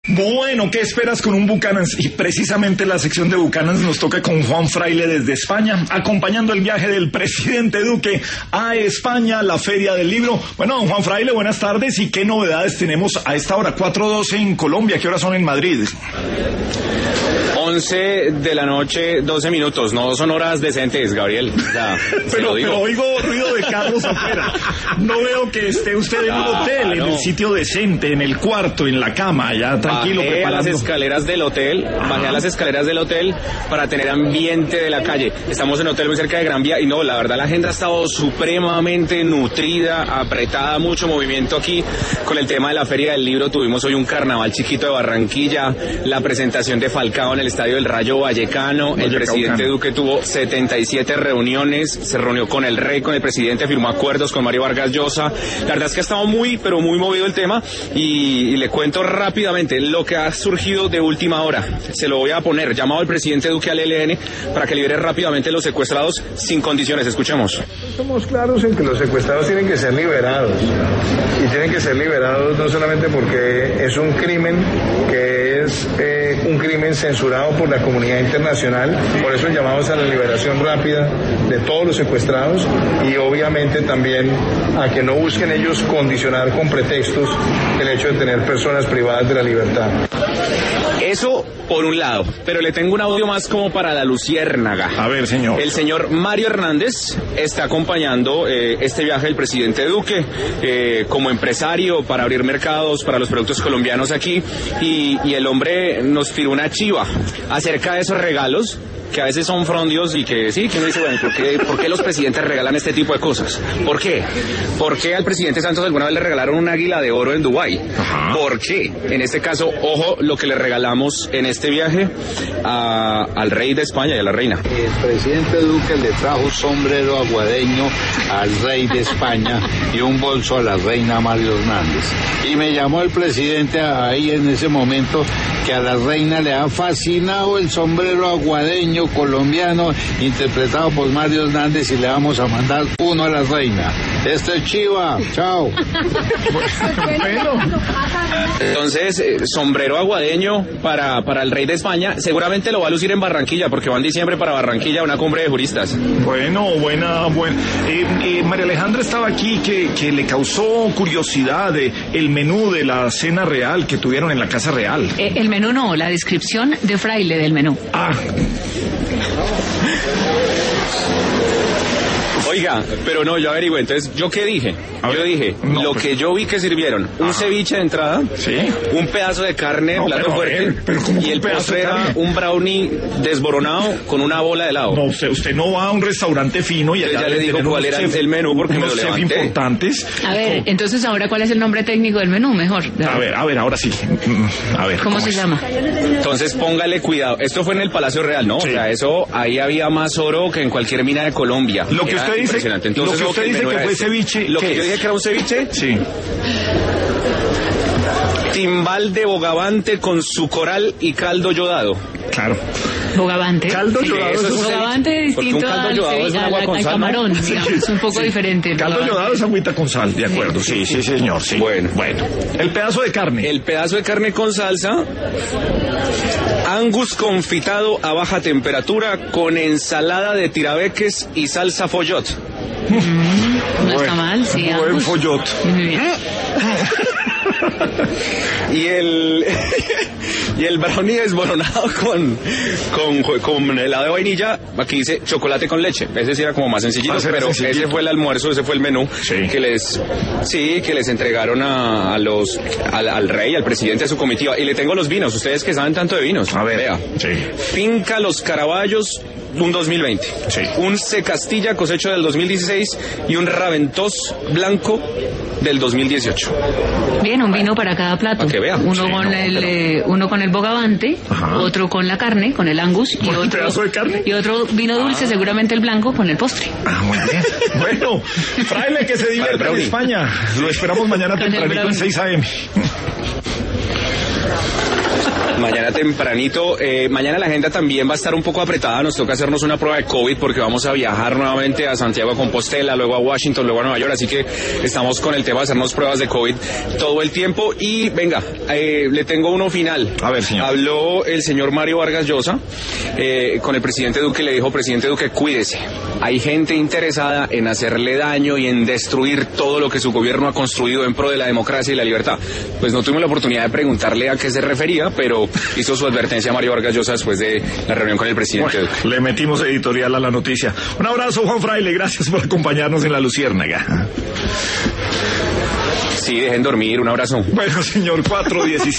Bueno, ¿qué esperas con un Buchanans? Y precisamente la sección de Buchanans nos toca con Juan Fraile desde España, acompañando el viaje del presidente Duque a España, la Feria del Libro. Bueno, don Juan Fraile, buenas tardes. ¿Y qué novedades tenemos a esta hora? 4:12 en Colombia. ¿Qué horas son en Madrid? 11 de la noche, 12 minutos. No son horas decentes, Gabriel. Pero oigo ruido de carros afuera. No veo que esté usted en un hotel, en el sitio decente, en el cuarto, en la cama, ya tranquilo, bajé a las escaleras del hotel, para tener ambiente de la calle. Estamos en un hotel muy cerca de Gran Vía y no, la verdad la agenda ha estado supremamente nutrida, apretada, mucho movimiento aquí con el tema de la Feria del Libro. Tuvimos hoy un carnaval chiquito de Barranquilla, la presentación de Falcao en el Estadio del Rayo Vallecano. El presidente Duque tuvo 77 reuniones, se reunió con el rey, con el presidente, firmó acuerdos con Mario Vargas Llosa. La verdad es que ha estado muy movido el tema y le cuento rápidamente lo que ha surgido de última hora. Se lo voy a poner, llamado el presidente Duque al ELN para que libere rápidamente los secuestrados sin condiciones. Escuchemos. Estamos claros en que los secuestrados tienen que ser liberados y tienen que ser liberados no solamente porque es un crimen que es un crimen censurado por la comunidad internacional, por eso llamamos a la liberación rápida de todos los secuestrados y obviamente también a que no busquen ellos condicionar con pretextos el hecho de tener personas privadas de la libertad. Eso por un lado, pero le tengo un audio más como para la luciérnaga. A ver, señor. El señor Mario Hernández está acompañando este viaje del presidente Duque como empresario para abrir mercados para los productos colombianos aquí y el hombre nos tiró una chiva acerca de esos regalos que a veces son frondios y que sí, que uno dice, bueno, ¿por qué los presidentes regalan este tipo de cosas? ¿Por qué? ¿Por qué al presidente Santos alguna vez le regalaron un águila de oro en Dubái? ¿Por qué? En este caso, ojo, lo que le regalamos en este viaje al rey de España y a la reina. El presidente Duque le trajo un sombrero aguadeño al rey de España y un bolso a la reina Mario Hernández. Y me llamó el presidente ahí en ese momento que a la reina le ha fascinado el sombrero aguadeño colombiano interpretado por Mario Hernández y le vamos a mandar uno a la reina. Este es chiva, chao. Entonces, sombrero aguadeño para el rey de España, seguramente lo va a lucir en Barranquilla, porque va en diciembre para Barranquilla una cumbre de juristas. Bueno. María Alejandra estaba aquí que le causó curiosidad el menú de la cena real que tuvieron en la Casa Real. El menú no, la descripción de Fraile del menú. Oiga, pero no, yo averigüé. Entonces, ¿yo qué dije? Que yo vi que sirvieron un ceviche de entrada, ¿sí? Un pedazo de carne, plato fuerte, y el postre era un brownie desboronado con una bola de helado. No, usted no va a un restaurante fino y ya le digo cuál era el menú porque me lo levanté. Importantes. A ver, entonces ahora, ¿cuál es el nombre técnico del menú? Mejor. A ver, ahora sí. A ver. ¿Cómo se llama? Entonces, póngale cuidado. Esto fue en el Palacio Real, ¿no? Sí. O sea, ahí había más oro que en cualquier mina de Colombia. Lo que usted dice, entonces, lo que usted dice que fue ceviche. Lo que yo dije que era un ceviche. Sí. Timbal de bogavante con su coral y caldo yodado. Claro. Bogavante. Caldo yodado. Eso es bogavante distinto al camarón, digamos, es un poco diferente. Caldo yodado es agüita con sal, de acuerdo. Sí, señor. Sí. Bueno. El pedazo de carne. El pedazo de carne con salsa. Angus confitado a baja temperatura con ensalada de tirabeques y salsa follot. No está mal, sí. Buen follot. Muy bien. Y el brownie desboronado con helado de vainilla. Aquí dice chocolate con leche. Ese sí era como más sencillito, pero ese fue el almuerzo, ese fue el menú que les entregaron al rey, al presidente de su comitiva. Y le tengo los vinos, ustedes que saben tanto de vinos. A ver, vea. Sí. Finca Los Caraballos, un 2020. Sí. Un Secastilla cosecho del 2016 y un Raventós blanco del 2018. Bien, un vino para cada plato. Para que vea. Uno con el bogavante, otro con la carne, con el angus, y otro vino dulce, seguramente el blanco, con el postre. Muy bien. Bueno, Fraile, que se divierta en España. Lo esperamos mañana tempranito en 6 a.m. Mañana tempranito. Mañana la agenda también va a estar un poco apretada. Nos toca hacernos una prueba de COVID porque vamos a viajar nuevamente a Santiago de Compostela, luego a Washington, luego a Nueva York. Así que estamos con el tema de hacernos pruebas de COVID todo el tiempo. Y venga, le tengo uno final. A ver, señor. Habló el señor Mario Vargas Llosa con el presidente Duque. Le dijo: presidente Duque, cuídese. Hay gente interesada en hacerle daño y en destruir todo lo que su gobierno ha construido en pro de la democracia y la libertad. Pues no tuvimos la oportunidad de preguntarle a qué se refería, pero hizo su advertencia a Mario Vargas Llosa después de la reunión con el presidente Duque. Le metimos editorial a la noticia. Un abrazo, Juan Fraile, gracias por acompañarnos en La Luciérnaga. Sí, dejen dormir, un abrazo. Bueno, señor, 4:17.